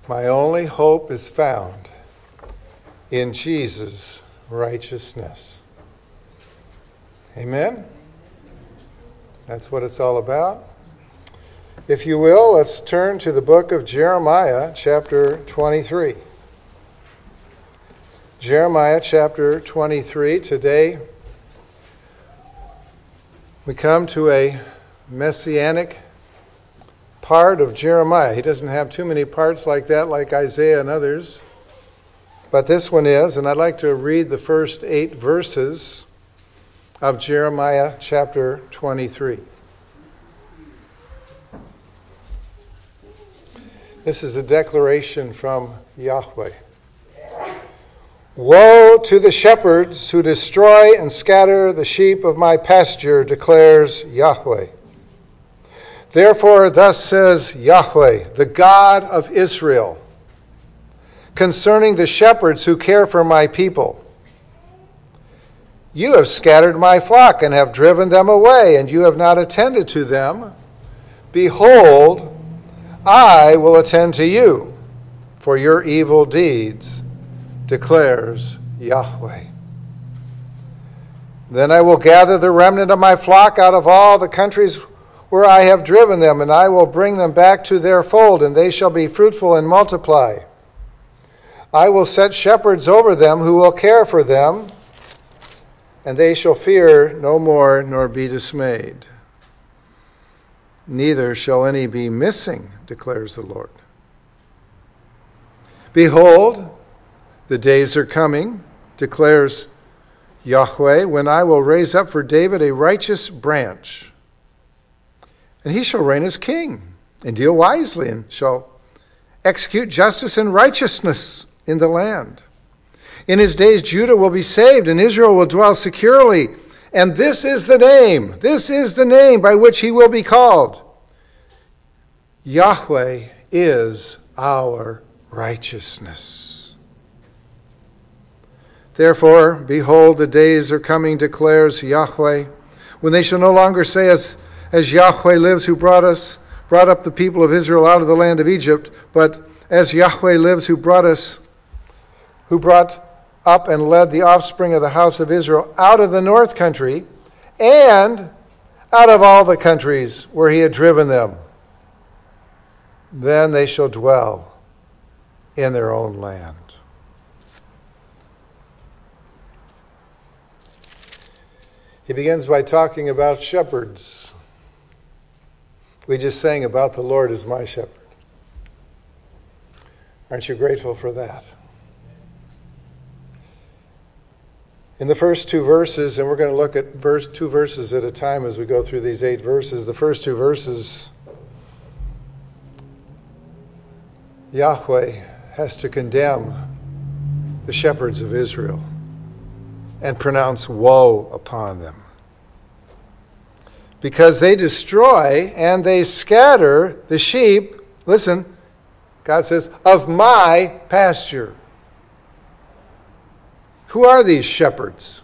My only hope is found in Jesus' righteousness. Amen? That's what it's all about. If you will, let's turn to the book of Jeremiah, chapter 23. Jeremiah, chapter 23. Today, we come to a messianic part of Jeremiah. He doesn't have too many parts like that, like Isaiah and others. But this one is, and I'd like to read the first 8 verses of Jeremiah chapter 23. This is a declaration from Yahweh. Woe to the shepherds who destroy and scatter the sheep of my pasture, declares Yahweh. Therefore, thus says Yahweh, the God of Israel, concerning the shepherds who care for my people. You have scattered my flock and have driven them away, and you have not attended to them. Behold, I will attend to you for your evil deeds, declares Yahweh. Then I will gather the remnant of my flock out of all the countries where I have driven them, and I will bring them back to their fold, and they shall be fruitful and multiply. I will set shepherds over them who will care for them, and they shall fear no more nor be dismayed. Neither shall any be missing, declares the Lord. Behold, the days are coming, declares Yahweh, when I will raise up for David a righteous branch, and he shall reign as king, and deal wisely, and shall execute justice and righteousness in the land. In his days Judah will be saved, and Israel will dwell securely. And this is the name by which he will be called. Yahweh is our righteousness. Therefore, behold, the days are coming, declares Yahweh, when they shall no longer say, as Yahweh lives, who brought up the people of Israel out of the land of Egypt, but as Yahweh lives, who brought up and led the offspring of the house of Israel out of the north country and out of all the countries where he had driven them. Then they shall dwell in their own land. He begins by talking about shepherds. We just sang about the Lord is my shepherd. Aren't you grateful for that? In the first 2 verses, and we're going to look at 2 verses at a time as we go through these 8 verses. The first 2 verses, Yahweh has to condemn the shepherds of Israel and pronounce woe upon them, because they destroy and they scatter the sheep, listen, God says, of my pasture. Who are these shepherds?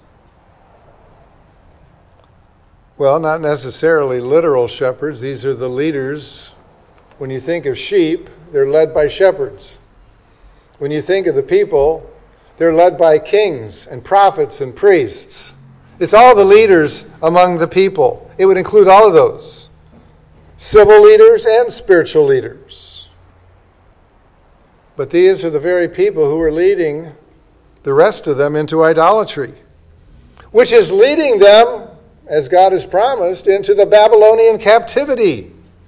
Well, not necessarily literal shepherds. These are the leaders. When you think of sheep, they're led by shepherds. When you think of the people, they're led by kings and prophets and priests. It's all the leaders among the people. It would include all of those. Civil leaders and spiritual leaders. But these are the very people who are leading the rest of them into idolatry, which is leading them, as God has promised, into the Babylonian captivity.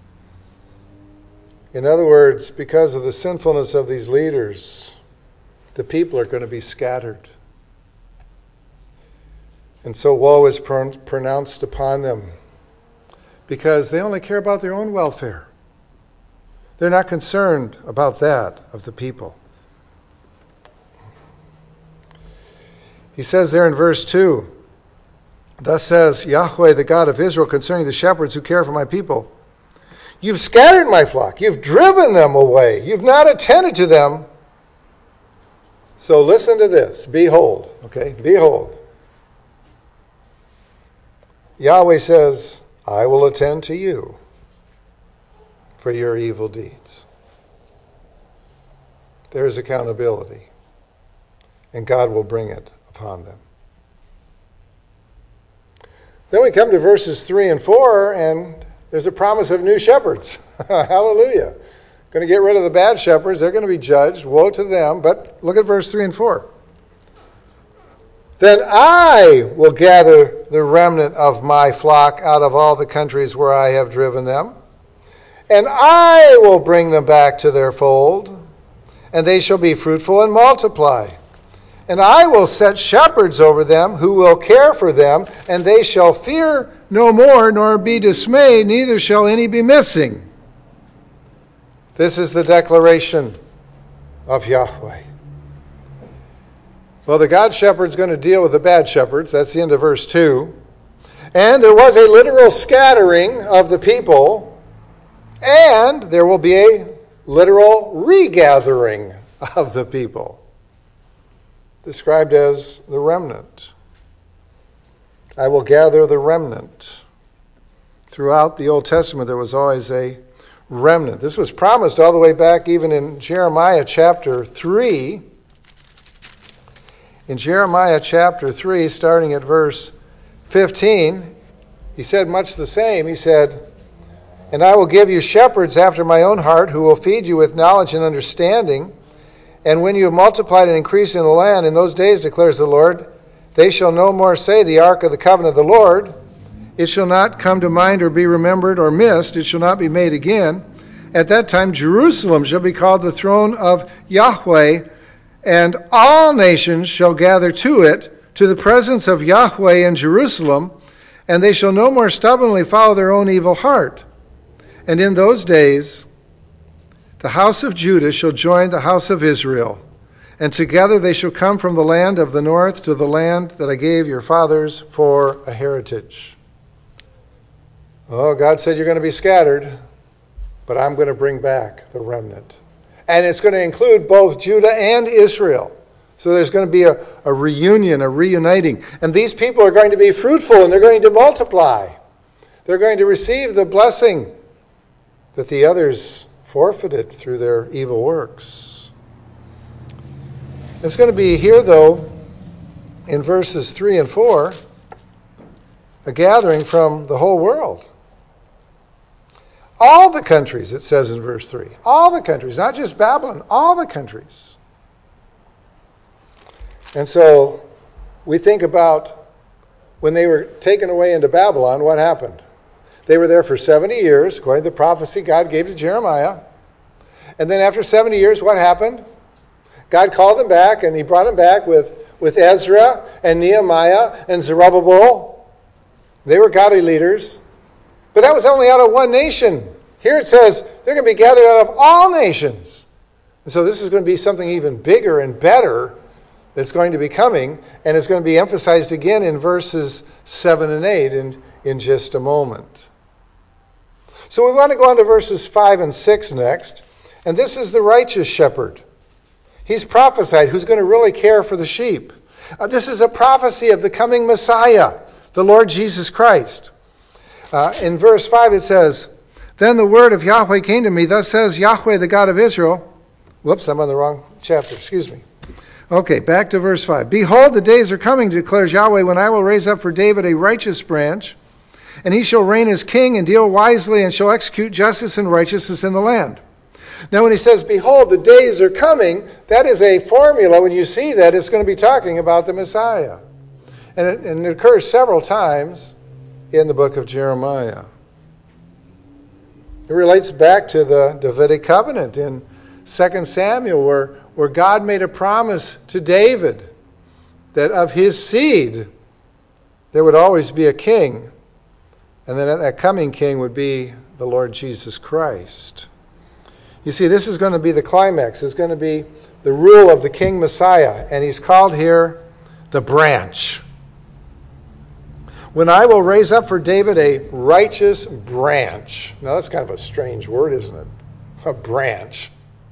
In other words, because of the sinfulness of these leaders, the people are going to be scattered. And so woe is pronounced upon them because they only care about their own welfare. They're not concerned about that of the people. He says there in verse 2, thus says Yahweh, the God of Israel, concerning the shepherds who care for my people. You've scattered my flock. You've driven them away. You've not attended to them. So listen to this. Behold, okay? Behold. Yahweh says, I will attend to you for your evil deeds. there is accountability, and God will bring it upon them. Then we come to verses 3 and 4, and there's a promise of new shepherds. Hallelujah. Going to get rid of the bad shepherds. They're going to be judged. Woe to them. But look at verse 3 and 4. Then I will gather the remnant of my flock out of all the countries where I have driven them, and I will bring them back to their fold, and they shall be fruitful and multiply. And I will set shepherds over them who will care for them, and they shall fear no more, nor be dismayed, neither shall any be missing. This is the declaration of Yahweh. Well, the God shepherd's going to deal with the bad shepherds. That's the end of verse 2. And there was a literal scattering of the people, and there will be a literal regathering of the people, described as the remnant. I will gather the remnant. Throughout the Old Testament, there was always a remnant. This was promised all the way back even in Jeremiah chapter 3. In Jeremiah chapter 3, starting at verse 15, he said much the same. He said, "And I will give you shepherds after my own heart, who will feed you with knowledge and understanding. And when you have multiplied and increased in the land, in those days, declares the Lord, they shall no more say, the ark of the covenant of the Lord. It shall not come to mind or be remembered or missed. It shall not be made again. At that time, Jerusalem shall be called the throne of Yahweh, and all nations shall gather to it, to the presence of Yahweh in Jerusalem, and they shall no more stubbornly follow their own evil heart. And in those days, the house of Judah shall join the house of Israel, and together they shall come from the land of the north to the land that I gave your fathers for a heritage." Oh, God said you're going to be scattered, but I'm going to bring back the remnant. And it's going to include both Judah and Israel. So there's going to be a reunion, a reuniting. And these people are going to be fruitful, and they're going to multiply. They're going to receive the blessing that the others forfeited through their evil works. It's going to be here, though, in verses 3 and 4, a gathering from the whole world. All the countries, it says in verse 3. All the countries, not just Babylon, all the countries. And so we think about when they were taken away into Babylon, what happened? They were there for 70 years, according to the prophecy God gave to Jeremiah. And then after 70 years, what happened? God called them back, and he brought them back with Ezra and Nehemiah and Zerubbabel. They were godly leaders. But that was only out of one nation. Here it says they're going to be gathered out of all nations. And so this is going to be something even bigger and better that's going to be coming. And it's going to be emphasized again in verses 7 and 8 in just a moment. So we want to go on to verses 5 and 6 next. And this is the righteous shepherd. He's prophesied who's going to really care for the sheep. This is a prophecy of the coming Messiah, the Lord Jesus Christ. In verse 5 it says, "Then the word of Yahweh came to me, thus says Yahweh, the God of Israel." Whoops, I'm on the wrong chapter, excuse me. Okay, back to verse 5. "Behold, the days are coming, declares Yahweh, when I will raise up for David a righteous branch, and he shall reign as king and deal wisely and shall execute justice and righteousness in the land." Now when he says, "Behold, the days are coming," that is a formula. When you see that, it's going to be talking about the Messiah. And it occurs several times in the book of Jeremiah. It relates back to the Davidic covenant in 2 Samuel, where God made a promise to David that of his seed there would always be a king, and then that coming king would be the Lord Jesus Christ. You see, this is going to be the climax. It's going to be the rule of the King Messiah, and he's called here the branch. "When I will raise up for David a righteous branch." Now that's kind of a strange word, isn't it? A branch.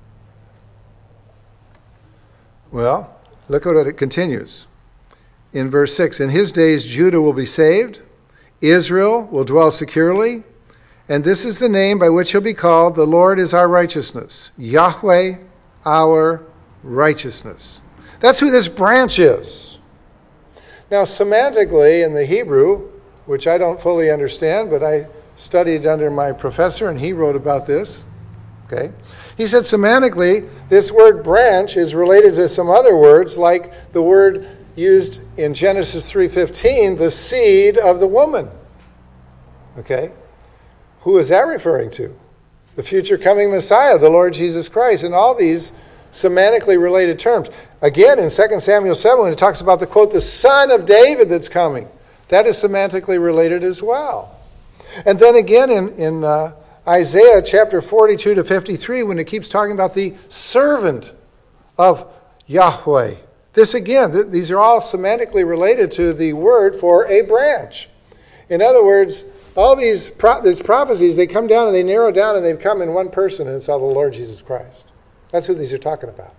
Well, look at it continues. In verse 6, "In his days Judah will be saved, Israel will dwell securely, and this is the name by which he'll be called, the Lord is our righteousness, Yahweh our righteousness. That's who this branch is. Now, semantically in the Hebrew, which I don't fully understand, but I studied under my professor and he wrote about this. Okay. He said semantically, this word branch is related to some other words, like the word used in Genesis 3:15, the seed of the woman. Okay. Who is that referring to? The future coming Messiah, the Lord Jesus Christ, and all these semantically related terms. Again, in 2 Samuel 7, when it talks about the, quote, the son of David that's coming, that is semantically related as well. And then again in Isaiah chapter 42 to 53, when it keeps talking about the servant of Yahweh. This again, these are all semantically related to the word for a branch. In other words, all these prophecies, they come down and they narrow down and they come in one person, and it's all the Lord Jesus Christ. That's who these are talking about.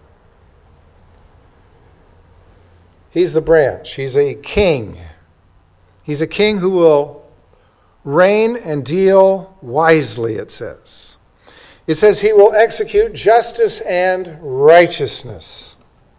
He's the branch. He's a king. He's a king who will reign and deal wisely, it says. It says he will execute justice and righteousness.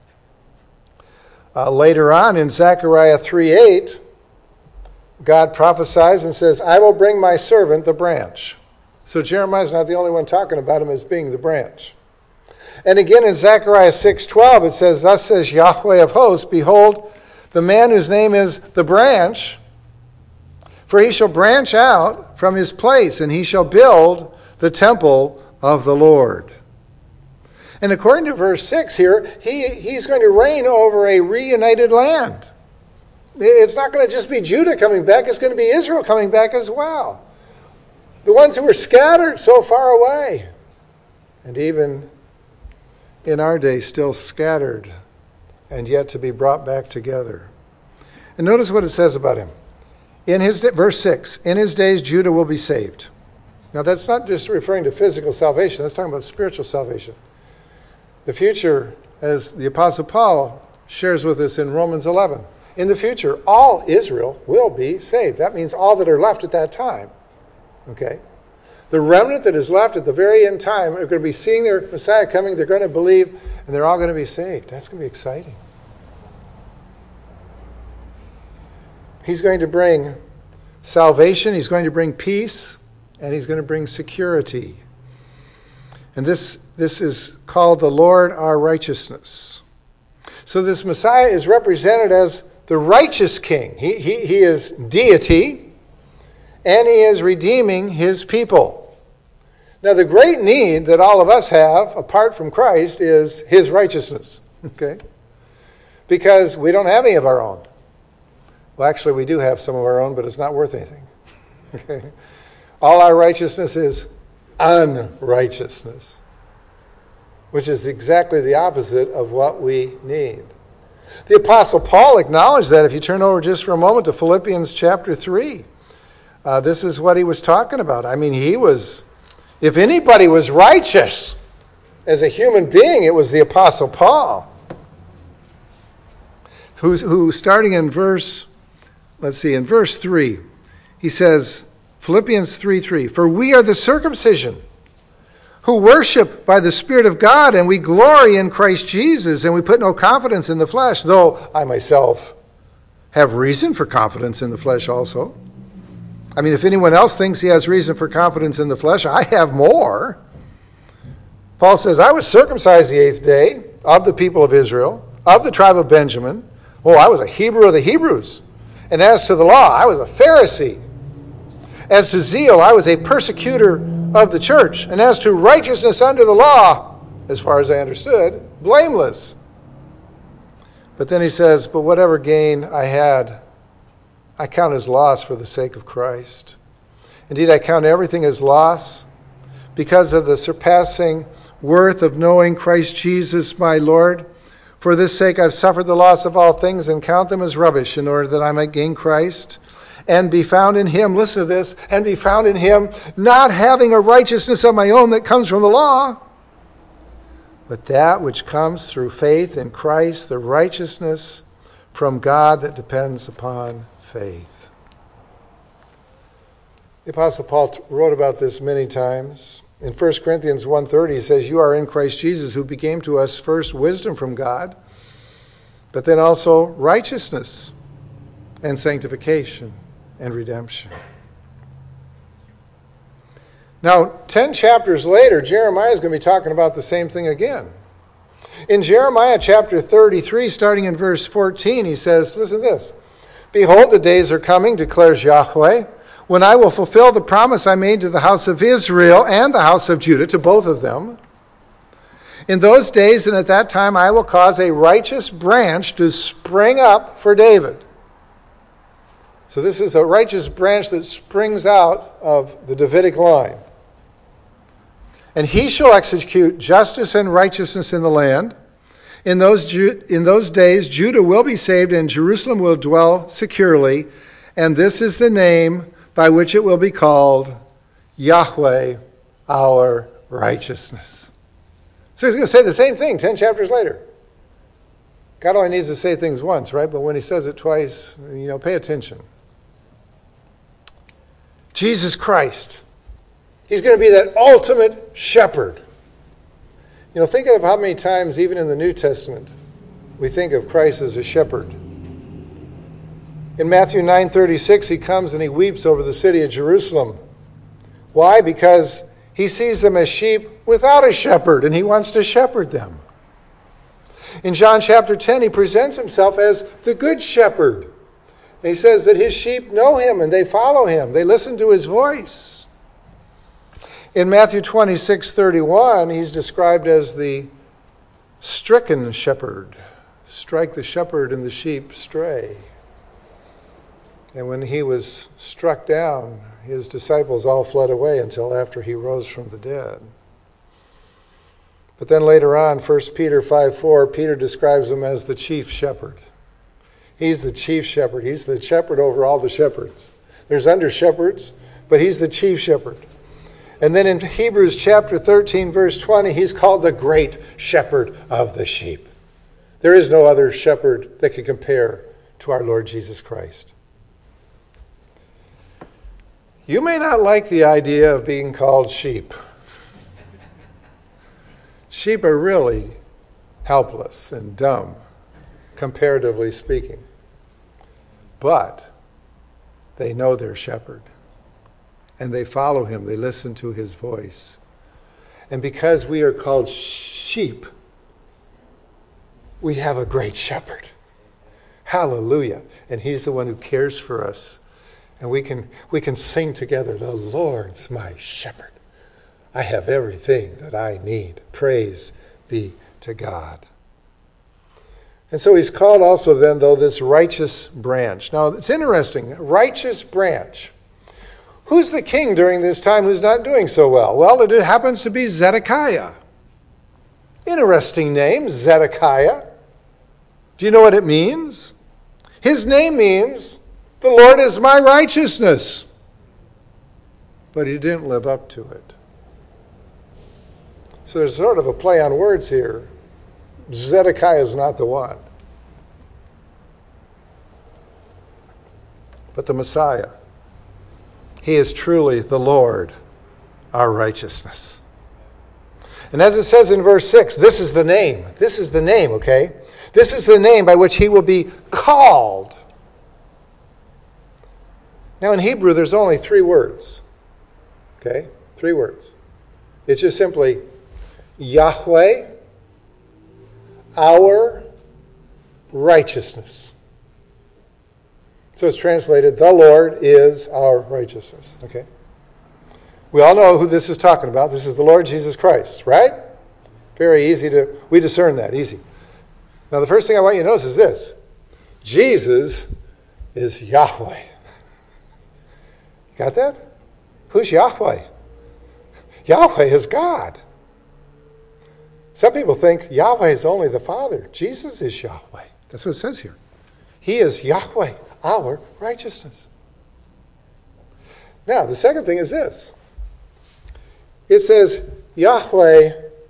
Later on in Zechariah 3:8, God prophesies and says, I will bring my servant the branch. So Jeremiah's not the only one talking about him as being the branch. And again in Zechariah 6:12, it says, thus says Yahweh of hosts, behold, the man whose name is the branch, for he shall branch out from his place, and he shall build the temple of the Lord. And according to verse 6 here, he's going to reign over a reunited land. It's not going to just be Judah coming back, it's going to be Israel coming back as well. The ones who were scattered so far away, and even in our day still scattered and yet to be brought back together. And notice what it says about him. Verse 6, in his days Judah will be saved. Now that's not just referring to physical salvation, that's talking about spiritual salvation. The future, as the Apostle Paul shares with us in Romans 11, in the future, all Israel will be saved. That means all that are left at that time. Okay? The remnant that is left at the very end time are going to be seeing their Messiah coming, they're going to believe, and they're all going to be saved. That's going to be exciting. He's going to bring salvation, he's going to bring peace, and he's going to bring security. And this is called the Lord our righteousness. So this Messiah is represented as the righteous king. He is deity, and he is redeeming his people. Now the great need that all of us have, apart from Christ, is his righteousness. Okay? Because we don't have any of our own. Well, actually, we do have some of our own, but it's not worth anything. Okay? All our righteousness is unrighteousness, which is exactly the opposite of what we need. The Apostle Paul acknowledged that. If you turn over just for a moment to Philippians chapter 3, this is what he was talking about. I mean, if anybody was righteous as a human being, it was the Apostle Paul, who starting in verse 3, he says, Philippians 3:3, for we are the circumcision who worship by the Spirit of God, and we glory in Christ Jesus, and we put no confidence in the flesh, though I myself have reason for confidence in the flesh also. I mean, if anyone else thinks he has reason for confidence in the flesh, I have more. Paul says, I was circumcised the 8th day of the people of Israel, of the tribe of Benjamin. Oh, I was a Hebrew of the Hebrews. And as to the law, I was a Pharisee. As to zeal, I was a persecutor of the church. And as to righteousness under the law, as far as I understood, blameless. But then he says, but whatever gain I had, I count as loss for the sake of Christ. Indeed, I count everything as loss because of the surpassing worth of knowing Christ Jesus my Lord. For this sake I've suffered the loss of all things and count them as rubbish in order that I might gain Christ and be found in him, listen to this, and be found in him, not having a righteousness of my own that comes from the law, but that which comes through faith in Christ, the righteousness from God that depends upon faith. The Apostle Paul wrote about this many times. In 1 Corinthians 1:30, he says, you are in Christ Jesus, who became to us first wisdom from God, but then also righteousness and sanctification and redemption. Now, 10 chapters later, Jeremiah is going to be talking about the same thing again. In Jeremiah chapter 33, starting in verse 14, he says, listen to this. Behold, the days are coming, declares Yahweh, when I will fulfill the promise I made to the house of Israel and the house of Judah, to both of them. In those days and at that time, I will cause a righteous branch to spring up for David. So this is a righteous branch that springs out of the Davidic line. And he shall execute justice and righteousness in the land. In those days, Judah will be saved and Jerusalem will dwell securely. And this is the name by which it will be called Yahweh, our righteousness. So he's going to say the same thing 10 chapters later. God only needs to say things once, right? But when he says it twice, pay attention. Jesus Christ. He's going to be that ultimate shepherd. Think of how many times, even in the New Testament, we think of Christ as a shepherd. In Matthew 9:36, he comes and he weeps over the city of Jerusalem. Why? Because he sees them as sheep without a shepherd, and he wants to shepherd them. In John chapter 10, he presents himself as the good shepherd. And he says that his sheep know him and they follow him. They listen to his voice. In Matthew 26:31, he's described as the stricken shepherd. Strike the shepherd and the sheep stray. And when he was struck down, his disciples all fled away until after he rose from the dead. But then later on, 1 Peter 5:4, Peter describes him as the chief shepherd. He's the chief shepherd. He's the shepherd over all the shepherds. There's under shepherds, but he's the chief shepherd. And then in Hebrews chapter 13, verse 20, he's called the great shepherd of the sheep. There is no other shepherd that can compare to our Lord Jesus Christ. You may not like the idea of being called sheep. Sheep are really helpless and dumb, comparatively speaking. But they know their shepherd. And they follow him. They listen to his voice. And because we are called sheep, we have a great shepherd. Hallelujah. And he's the one who cares for us. And we can sing together, the Lord's my shepherd. I have everything that I need. Praise be to God. And so he's called also then, though, this righteous branch. Now, it's interesting. Righteous branch. Who's the king during this time who's not doing so well? Well, it happens to be Zedekiah. Interesting name, Zedekiah. Do you know what it means? His name means, the Lord is my righteousness. But he didn't live up to it. So there's sort of a play on words here. Zedekiah is not the one. But the Messiah. He is truly the Lord, our righteousness. And as it says in verse 6, this is the name. This is the name, okay? This is the name by which he will be called. Now in Hebrew, there's only 3 words. Okay? 3 words. It's just simply Yahweh, our righteousness. So it's translated, the Lord is our righteousness. Okay? We all know who this is talking about. This is the Lord Jesus Christ, right? Very easy we discern that, easy. Now the first thing I want you to notice is this. Jesus is Yahweh. Got that? Who's Yahweh? Yahweh is God. Some people think Yahweh is only the Father. Jesus is Yahweh. That's what it says here. He is Yahweh, our righteousness. Now, the second thing is this. It says, Yahweh,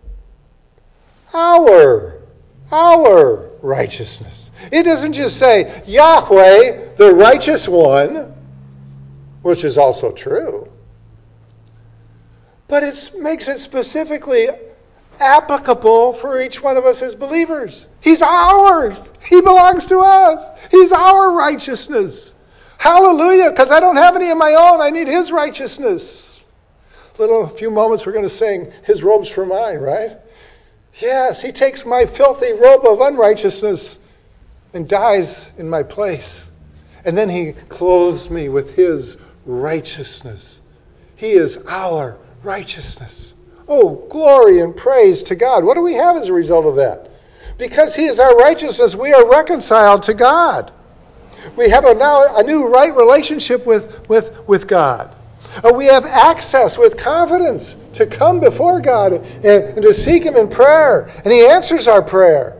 our righteousness. It doesn't just say, Yahweh, the righteous one, which is also true. But it makes it specifically applicable for each one of us as believers. He's ours. He belongs to us. He's our righteousness. Hallelujah, because I don't have any of my own. I need his righteousness. A few moments we're going to sing his robes for mine, right? Yes, he takes my filthy robe of unrighteousness and dies in my place. And then he clothes me with his righteousness. He is our righteousness. Oh, glory and praise to God. What do we have as a result of that? Because he is our righteousness, we are reconciled to God. We have now a new right relationship with God. We have access with confidence to come before God and to seek him in prayer. And he answers our prayer.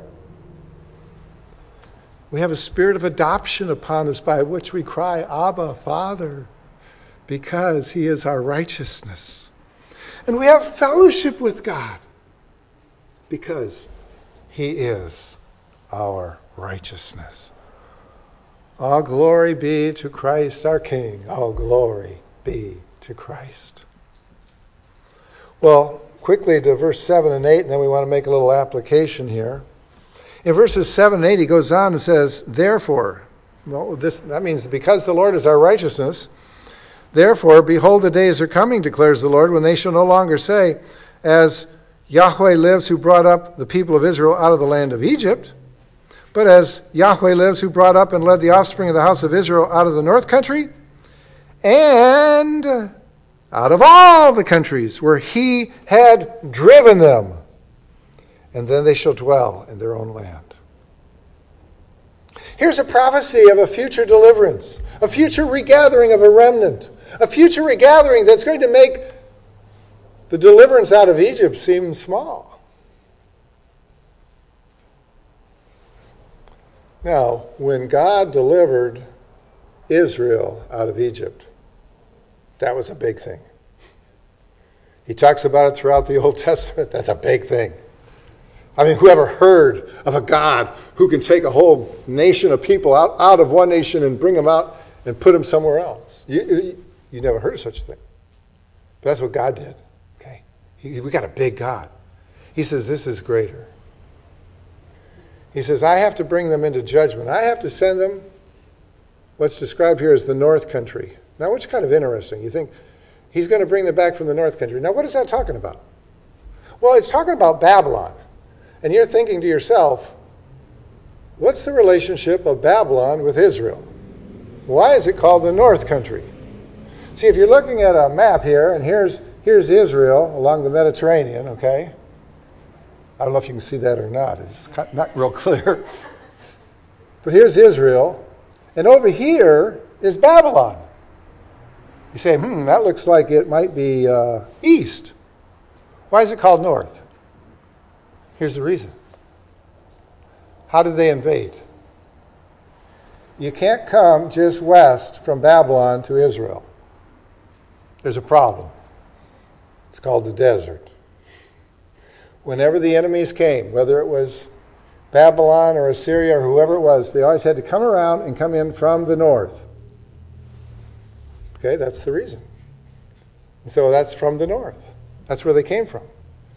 We have a spirit of adoption upon us by which we cry, Abba, Father, because he is our righteousness. And we have fellowship with God because he is our righteousness. All glory be to Christ our King. All glory be to Christ. Well, quickly to verse 7 and 8, and then we want to make a little application here. In verses 7 and 8, he goes on and says, therefore, that means because the Lord is our righteousness, therefore, behold, the days are coming, declares the Lord, when they shall no longer say, as Yahweh lives who brought up the people of Israel out of the land of Egypt, but as Yahweh lives who brought up and led the offspring of the house of Israel out of the north country, and out of all the countries where he had driven them, and then they shall dwell in their own land. Here's a prophecy of a future deliverance, a future regathering of a remnant, a future regathering that's going to make the deliverance out of Egypt seem small. Now, when God delivered Israel out of Egypt, that was a big thing. He talks about it throughout the Old Testament. That's a big thing. I mean, whoever heard of a God who can take a whole nation of people out of one nation and bring them out and put them somewhere else? You never heard of such a thing. But that's what God did. Okay, we got a big God. He says, this is greater. He says, I have to bring them into judgment. I have to send them what's described here as the north country. Now, which is kind of interesting. You think he's going to bring them back from the north country. Now, what is that talking about? Well, it's talking about Babylon. And you're thinking to yourself, what's the relationship of Babylon with Israel? Why is it called the north country? See, if you're looking at a map here, and here's Israel along the Mediterranean, okay? I don't know if you can see that or not. It's not real clear. But here's Israel, and over here is Babylon. You say, that looks like it might be east. Why is it called north? Here's the reason. How did they invade? You can't come just west from Babylon to Israel. There's a problem. It's called the desert. Whenever the enemies came, whether it was Babylon or Assyria or whoever it was, they always had to come around and come in from the north. Okay, that's the reason. And so that's from the north. That's where they came from.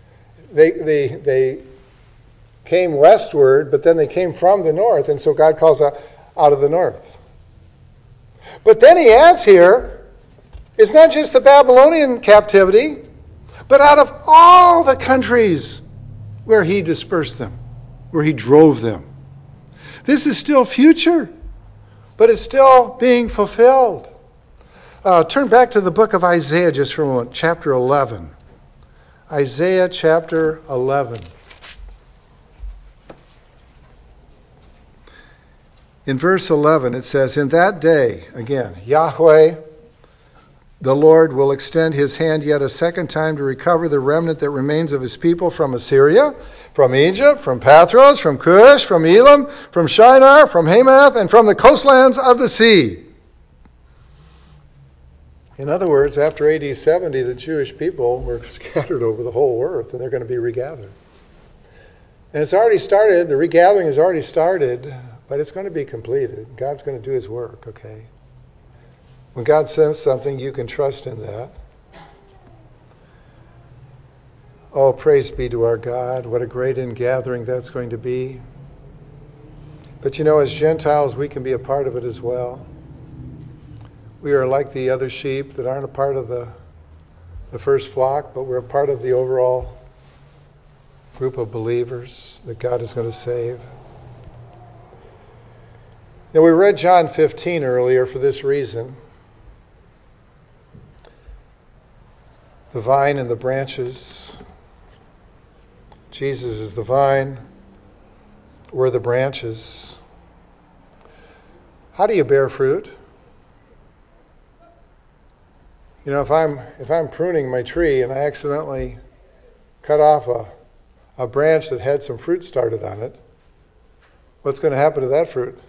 They came westward, but then they came from the north, and so God calls out of the north. But then he adds here, it's not just the Babylonian captivity, but out of all the countries where he dispersed them, where he drove them. This is still future, but it's still being fulfilled. Turn back to the book of Isaiah just for a moment, chapter 11. Isaiah chapter 11. In verse 11 it says, in that day, again, Yahweh, the Lord, will extend his hand yet a second time to recover the remnant that remains of his people from Assyria, from Egypt, from Pathros, from Cush, from Elam, from Shinar, from Hamath, and from the coastlands of the sea. In other words, after AD 70, the Jewish people were scattered over the whole earth, and they're going to be regathered. And it's already started. The regathering has already started, but it's going to be completed. God's going to do his work, okay? When God says something, you can trust in that. Oh, praise be to our God. What a great ingathering that's going to be. But as Gentiles, we can be a part of it as well. We are like the other sheep that aren't a part of the first flock, but we're a part of the overall group of believers that God is going to save. Now, we read John 15 earlier for this reason. The vine and the branches. Jesus is the vine. We're the branches. How do you bear fruit? If I'm pruning my tree and I accidentally cut off a branch that had some fruit started on it, what's going to happen to that fruit?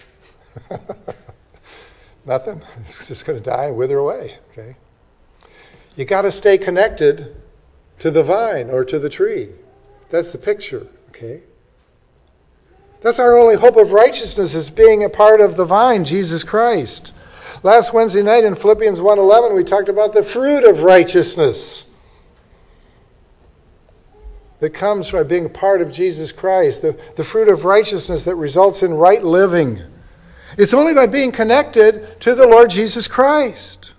Nothing. It's just going to die and wither away. Okay. You got to stay connected to the vine or to the tree. That's the picture. Okay. That's our only hope of righteousness, is being a part of the vine, Jesus Christ. Last Wednesday night in Philippians 1:11, we talked about the fruit of righteousness that comes by being a part of Jesus Christ, the fruit of righteousness that results in right living. It's only by being connected to the Lord Jesus Christ.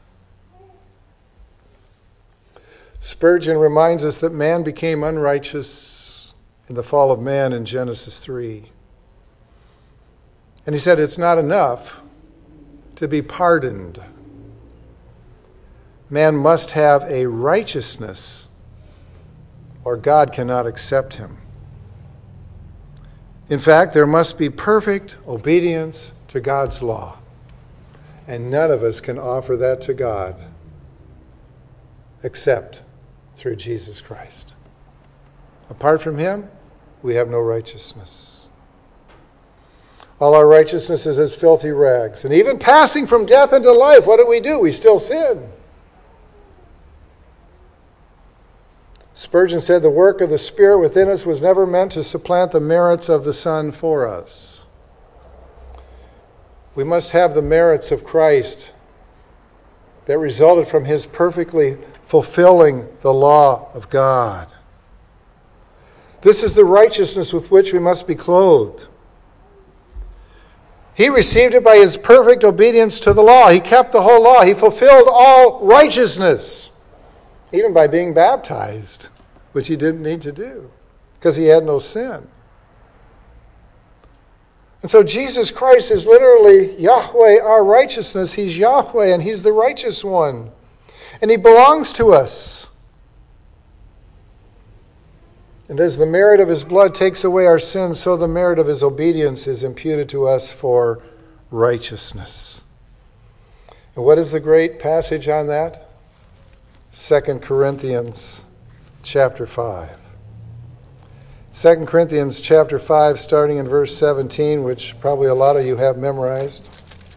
Spurgeon reminds us that man became unrighteous in the fall of man in Genesis 3. And he said it's not enough to be pardoned. Man must have a righteousness, or God cannot accept him. In fact, there must be perfect obedience to God's law. And none of us can offer that to God except through Jesus Christ. Apart from him, we have no righteousness. All our righteousness is as filthy rags. And even passing from death into life, what do? We still sin. Spurgeon said, the work of the Spirit within us was never meant to supplant the merits of the Son for us. We must have the merits of Christ that resulted from his perfectly fulfilling the law of God. This is the righteousness with which we must be clothed. He received it by his perfect obedience to the law. He kept the whole law. He fulfilled all righteousness, even by being baptized, which he didn't need to do because he had no sin. And so Jesus Christ is literally Yahweh, our righteousness. He's Yahweh, and he's the righteous one. And he belongs to us. And as the merit of his blood takes away our sins, so the merit of his obedience is imputed to us for righteousness. And what is the great passage on that? 2 Corinthians chapter 5. 2 Corinthians chapter 5, starting in verse 17, which probably a lot of you have memorized.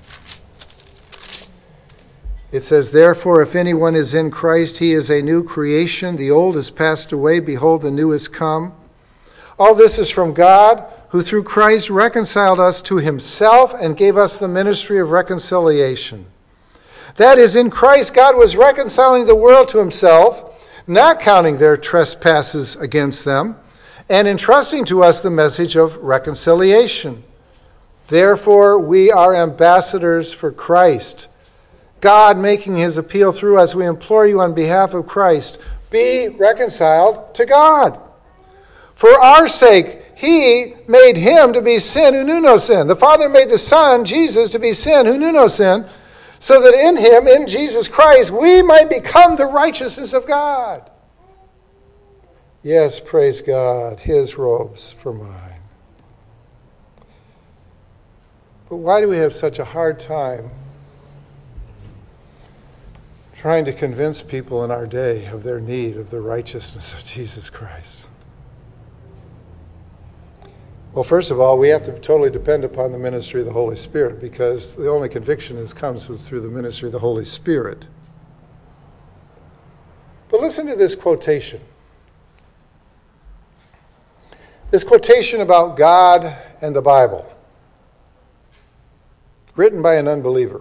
It says, therefore, if anyone is in Christ, he is a new creation. The old has passed away. Behold, the new has come. All this is from God, who through Christ reconciled us to himself and gave us the ministry of reconciliation. That is, in Christ, God was reconciling the world to himself, not counting their trespasses against them, and entrusting to us the message of reconciliation. Therefore, we are ambassadors for Christ, God making his appeal through us. We implore you on behalf of Christ, be reconciled to God. For our sake, he made him to be sin who knew no sin. The Father made the Son, Jesus, to be sin who knew no sin, so that in him, in Jesus Christ, we might become the righteousness of God. Yes, praise God, his robes for mine. But why do we have such a hard time trying to convince people in our day of their need of the righteousness of Jesus Christ? Well, first of all, we have to totally depend upon the ministry of the Holy Spirit, because the only conviction comes through the ministry of the Holy Spirit. But listen to this quotation. This quotation about God and the Bible, written by an unbeliever.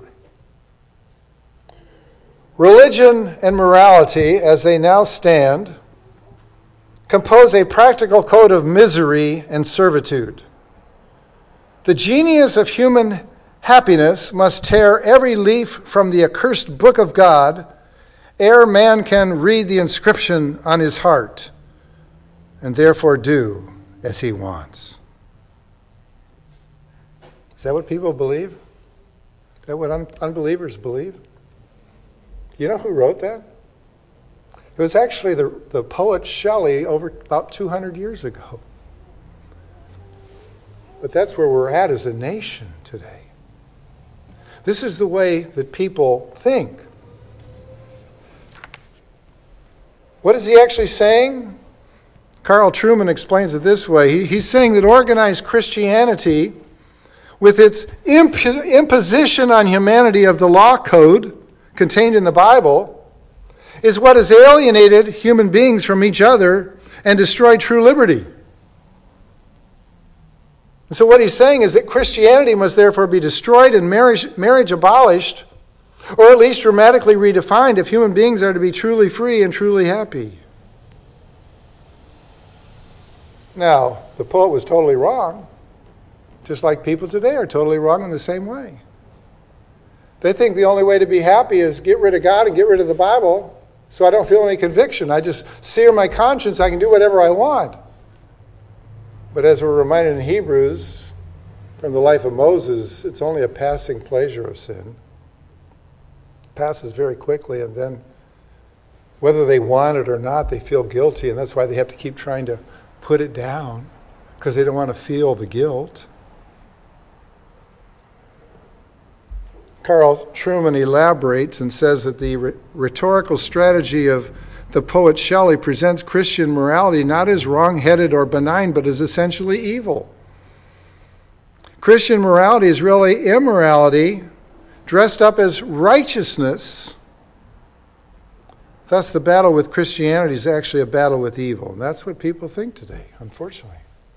Religion and morality, as they now stand, compose a practical code of misery and servitude. The genius of human happiness must tear every leaf from the accursed book of God ere man can read the inscription on his heart and therefore do as he wants. Is that what people believe? Is that what unbelievers believe? You know who wrote that? It was actually the poet Shelley over about 200 years ago. But that's where we're at as a nation today. This is the way that people think. What is he actually saying? Carl Trueman explains it this way. He's saying that organized Christianity, with its imposition on humanity of the law code contained in the Bible, is what has alienated human beings from each other and destroyed true liberty. And so what he's saying is that Christianity must therefore be destroyed and marriage abolished, or at least dramatically redefined if human beings are to be truly free and truly happy. Now, the poet was totally wrong, just like people today are totally wrong in the same way. They think the only way to be happy is get rid of God and get rid of the Bible, so I don't feel any conviction. I just sear my conscience. I can do whatever I want. But as we're reminded in Hebrews, from the life of Moses, it's only a passing pleasure of sin. It passes very quickly, and then whether they want it or not, they feel guilty, and that's why they have to keep trying to put it down, because they don't want to feel the guilt. Carl Trueman elaborates and says that the rhetorical strategy of the poet Shelley presents Christian morality not as wrong-headed or benign, but as essentially evil. Christian morality is really immorality dressed up as righteousness. Thus, the battle with Christianity is actually a battle with evil. And that's what people think today, unfortunately.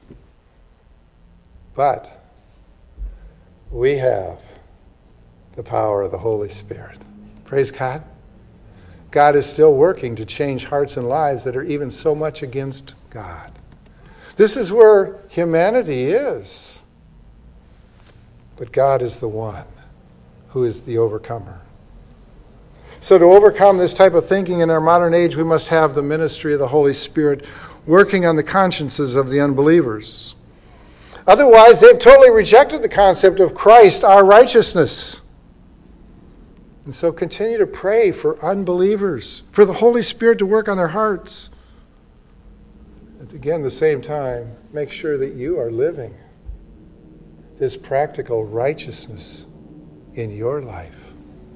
But we have the power of the Holy Spirit. Praise God. God is still working to change hearts and lives that are even so much against God. This is where humanity is. But God is the one who is the overcomer. So to overcome this type of thinking in our modern age, we must have the ministry of the Holy Spirit working on the consciences of the unbelievers. Otherwise, they've totally rejected the concept of Christ, our righteousness. And so continue to pray for unbelievers, for the Holy Spirit to work on their hearts. And again, at the same time, make sure that you are living this practical righteousness in your life.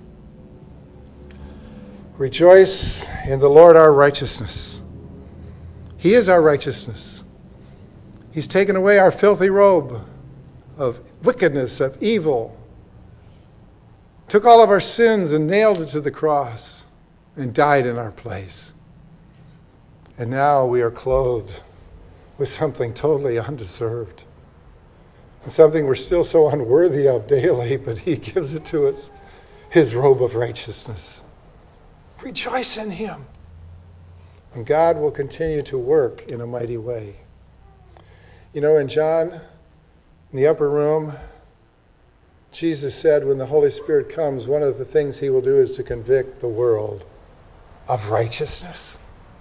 Rejoice in the Lord our righteousness. He is our righteousness. He's taken away our filthy robe of wickedness, of evil, took all of our sins and nailed it to the cross and died in our place. And now we are clothed with something totally undeserved and something we're still so unworthy of daily, but he gives it to us, his robe of righteousness. Rejoice in him. And God will continue to work in a mighty way. You know, in John, in the upper room, Jesus said when the Holy Spirit comes, one of the things he will do is to convict the world of righteousness.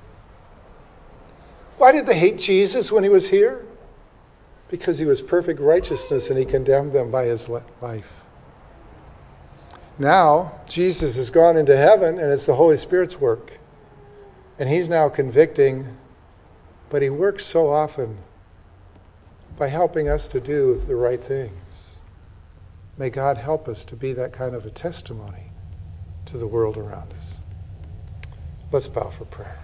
Why did they hate Jesus when he was here? Because he was perfect righteousness and he condemned them by his life. Now, Jesus has gone into heaven and it's the Holy Spirit's work. And he's now convicting, but he works so often by helping us to do the right things. May God help us to be that kind of a testimony to the world around us. Let's bow for prayer.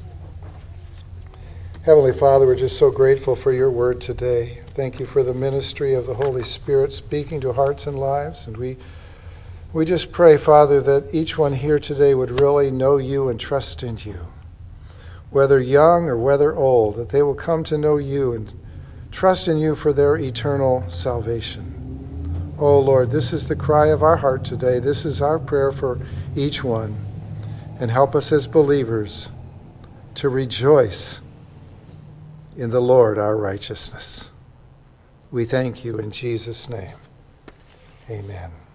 Heavenly Father, we're just so grateful for your word today. Thank you for the ministry of the Holy Spirit speaking to hearts and lives. And we just pray, Father, that each one here today would really know you and trust in you. Whether young or whether old, that they will come to know you and trust in you for their eternal salvation. Oh Lord, this is the cry of our heart today. This is our prayer for each one. And help us as believers to rejoice in the Lord our righteousness. We thank you in Jesus' name. Amen.